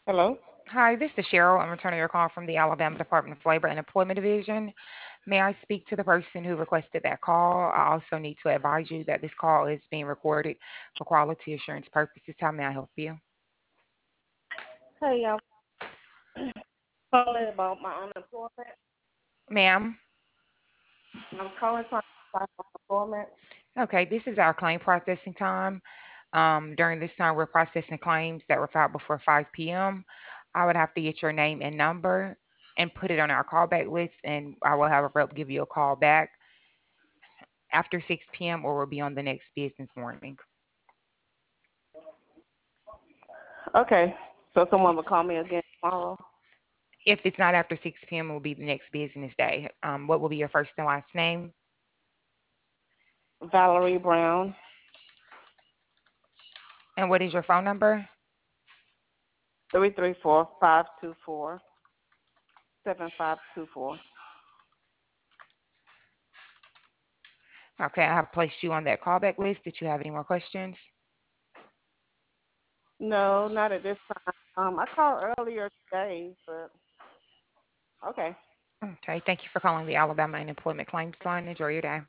Hello? Hi, this is Cheryl. I'm returning your call from the Alabama Department of Labor and Employment Division. May I speak to the person who requested that call? I also need to advise you that this call is being recorded for quality assurance purposes. How may I help you? Hey, I'm calling about my unemployment. Ma'am? I'm calling trying to apply for unemployment. Okay, this is our claim processing time. During this time, we're processing claims that were filed before 5 p.m. I would have to get your name and number and put it on our callback list, and I will have a rep give you a call back after 6 p.m. or will be on the next business morning. Okay. So someone will call me again tomorrow. If it's not after 6 p.m., it will be the next business day. What will be your first and last name? Valerie Brown, And what is your phone number? 334-524-7524. Okay, I have placed you on that callback list. Did you have any more questions? No, not at this time. I called earlier today, but okay. Okay, thank you for calling the Alabama Unemployment Claims Line. Enjoy your day.